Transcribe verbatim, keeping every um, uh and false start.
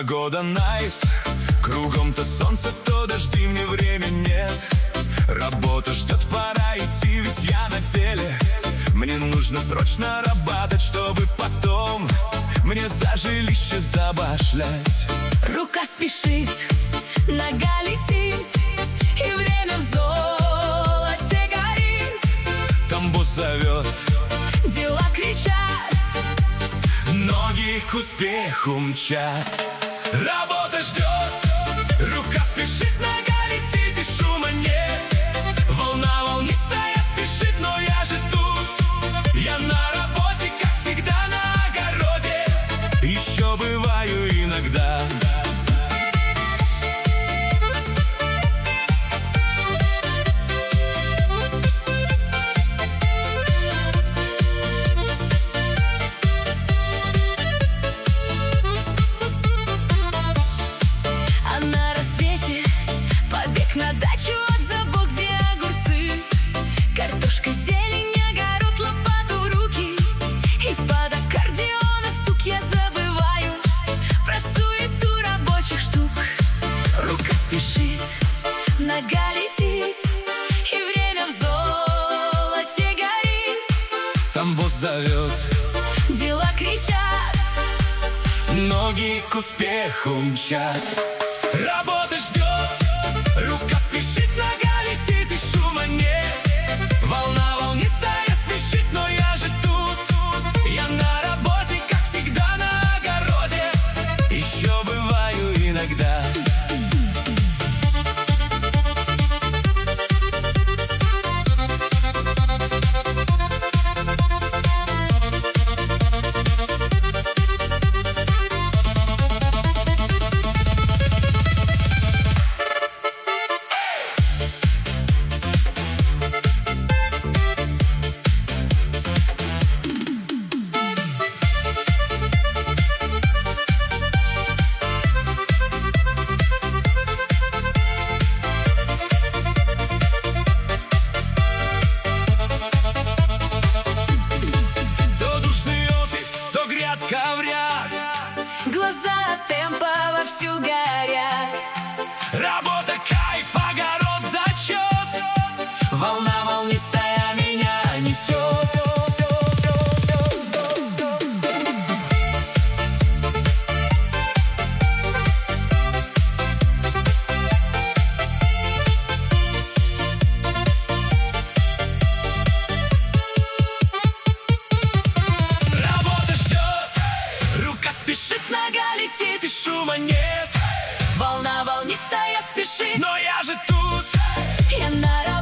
Погода найс, кругом то солнце, то дожди, мне время нет. Работа ждет, пора идти, ведь я на деле. Мне нужно срочно работать, чтобы потом мне за жилище забашлять. Рука спешит, нога летит, и время в золоте горит. Там босс зовет, дела кричат, ноги к успеху мчат. Работа ждет, рука спешит, нога летит, и шума нет. Волна волнистая спешит, но я же тут. Я на работе, как всегда, на огороде. Еще бываю иногда. На дачу от забот, где огурцы, картошка, зелень, огород, лопату в руки. И под аккордеона стук я забываю про суету рабочих штук. Рука спешит, нога летит, и время в золоте горит. Там босс зовет, дела кричат, ноги к успеху мчат. Работа ждет, рука спешит, нога летит, и шума нет. Волна волнистая спешит, но я же тут. Я на работе, как всегда, на огороде. Еще бываю иногда. Коврят, глаза от темпа вовсю горят. Работа, кайф, огород, зачет. Волна волнистая меня несет. Спешит, нога летит, и шума нет. Волна волнистая спешит, но я же тут. Я на работе.